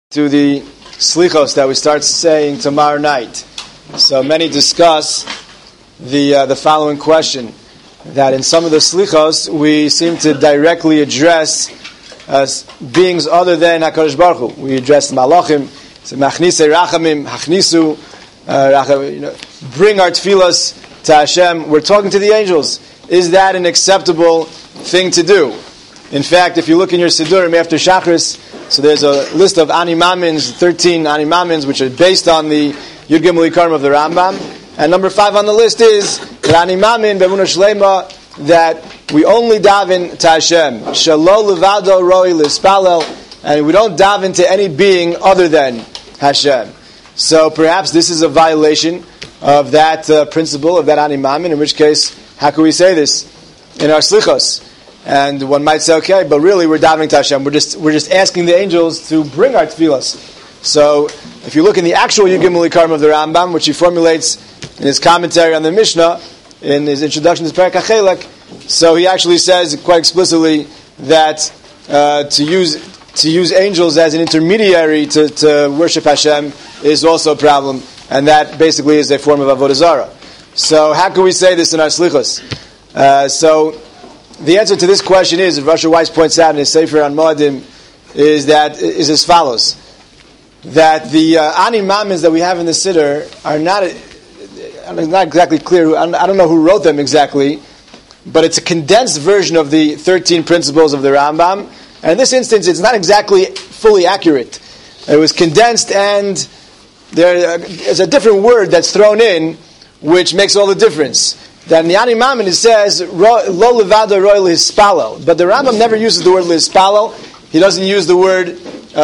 To the slichos that we start saying tomorrow night. So many discuss the following question, that in some of the slichos we seem to directly address beings other than HaKadosh Baruch Hu. We address malachim, machnise rachamim, hachnisu, bring our tefillas to Hashem. We're talking to the angels. Is that an acceptable thing to do? In fact, if you look in your Sidurim after Shachris, so there's a list of Ani Mamins, 13 Ani Mamins, which are based on the Yud Gimel Ikarim of the Rambam. And number 5 on the list is that Ani Mamin, B'emunah Shlema, that we only daven to Hashem. Shalo levado roi lispalel, and we don't daven to any being other than Hashem. So perhaps this is a violation of that principle, of that Ani Mamin, in which case, how can we say this in our Slichos? And one might say, okay, but really we're davening to Hashem. We're just asking the angels to bring our tefillas. So if you look in the actual Yud Gimel Ikarim of the Rambam, which he formulates in his commentary on the Mishnah, in his introduction to Perek HaChelek, so he actually says quite explicitly that to use angels as an intermediary to worship Hashem is also a problem, and that basically is a form of Avodah Zarah. So how can we say this in our Slichos? So the answer to this question is, as Rasha Weiss points out in his Sefer on Moedim, is as follows: that the Ani Mamins that we have in the Siddur are not exactly clear. I don't know who wrote them exactly, but it's a condensed version of the 13 principles of the Rambam. And in this instance, it's not exactly fully accurate. It was condensed, and there is a different word that's thrown in, which makes all the difference. That in the Ani Mamin it says lo levado roi lispalel, but the Rambam never uses the word lispalel. He doesn't use the word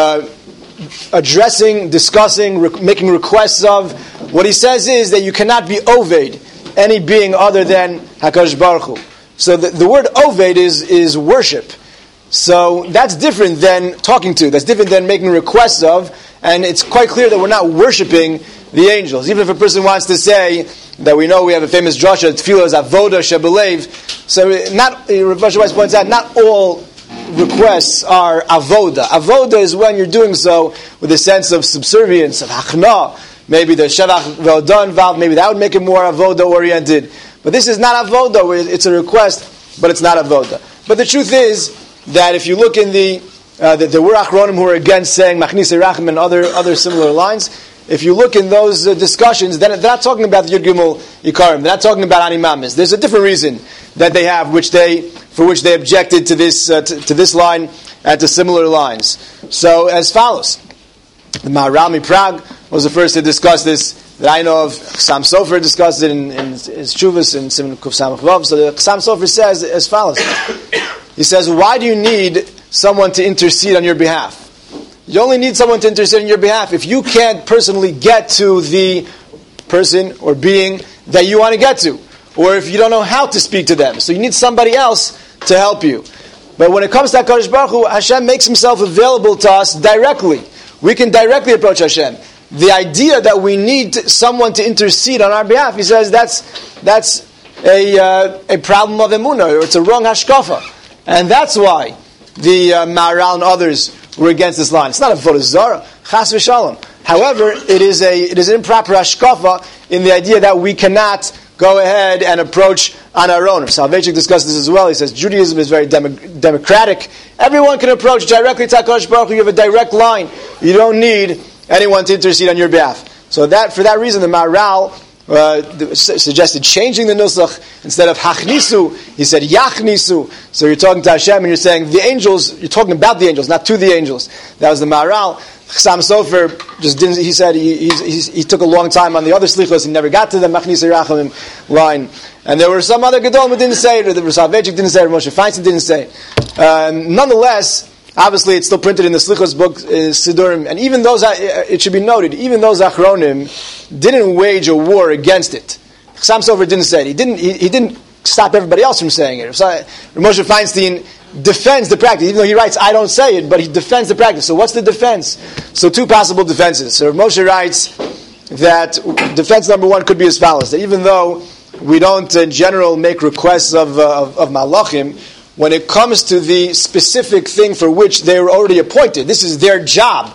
addressing, discussing, making requests of. What he says is that you cannot be oved, any being other than HaKadosh Baruch Hu. So the word oved is worship. So that's different than talking to. That's different than making requests of. And it's quite clear that we're not worshiping the angels. Even if a person wants to say that we know we have a famous drasha, tefillah is avoda shebelev. So Rav Asher Weiss points out, not all requests are avoda. Avoda is when you're doing so with a sense of subservience, of hachna. Maybe the shevach ve'odah involved, maybe that would make it more avoda oriented. But this is not avoda, it's a request, but it's not avoda. But the truth is that if you look in the were achronim who are against saying machnise rachamim and other similar lines, if you look in those discussions, then they're not talking about the Yud Gimel Ikarim. They're not talking about Ani Mamis. There's a different reason that they have, for which they objected to this line and to similar lines. So, as follows: the Maharal Prague was the first to discuss this that I know of. Chassam Sofer discussed it in his Chuvas in Siman Kuf Samach Vav. So the Chassam Sofer says as follows: he says, why do you need someone to intercede on your behalf? You only need someone to intercede on your behalf if you can't personally get to the person or being that you want to get to, or if you don't know how to speak to them. So you need somebody else to help you. But when it comes to HaKadosh Baruch Hu, Hashem makes Himself available to us directly. We can directly approach Hashem. The idea that we need someone to intercede on our behalf, he says, that's a problem of emunah, or it's a wrong hashkafa. And that's why the Maharal and others were against this line. It's not a Avodah Zarah, chas v'shalom. However, it is an improper hashkafa in the idea that we cannot go ahead and approach on our own. Soloveitchik discussed this as well. He says Judaism is very democratic. Everyone can approach directly to HaKadosh Baruch Hu. You have a direct line. You don't need anyone to intercede on your behalf. So for that reason, the Maharal suggested changing the nusach. Instead of hachnisu, he said yachnisu. So you're talking to Hashem and you're saying the angels, you're talking about the angels, not to the angels. That was the Maharal. Chassam Sofer just didn't, he said he took a long time on the other slichos, he never got to the machnise rachamim line. And there were some other gedolim who didn't say it, or the Soloveitchik didn't say it, or Moshe Feinstein didn't say it. Nonetheless, obviously it's still printed in the slichos book, Sidurim, and even those, it should be noted, even those achronim didn't wage a war against it. Chassam Sofer didn't say it. He didn't stop everybody else from saying it. Moshe Feinstein defends the practice, even though he writes, I don't say it, but he defends the practice. So what's the defense? So two possible defenses. So Moshe writes that defense number one could be as follows: that even though we don't in general make requests of malachim, when it comes to the specific thing for which they were already appointed, this is their job.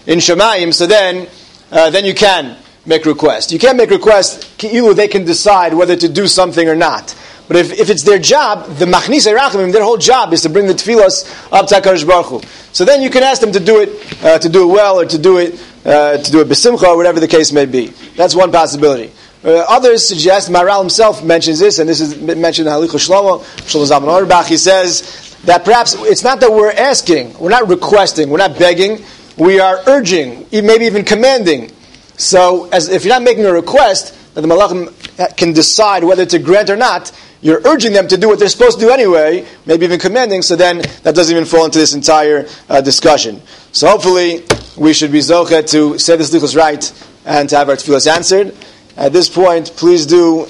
in Shemayim, so then you can make requests. You can't make requests, ki'ilu they can decide whether to do something or not. But if it's their job, the Machnisei Rachamim, their whole job is to bring the tefillos up to HaKadosh Baruch Hu. So then you can ask them to do it well, or to do it b'simcha, or whatever the case may be. That's one possibility. Others suggest, Maharal himself mentions this, and this is mentioned in Halichos Shlomo Zalman Auerbach. He says that perhaps it's not that we're asking, we're not requesting, we're not begging, we are urging, maybe even commanding. So, if you're not making a request that the Malachim can decide whether to grant or not, you're urging them to do what they're supposed to do anyway, maybe even commanding, so then that doesn't even fall into this entire discussion. So hopefully, we should be zochet to say the slichus right and to have our tefillos answered. At this point, please do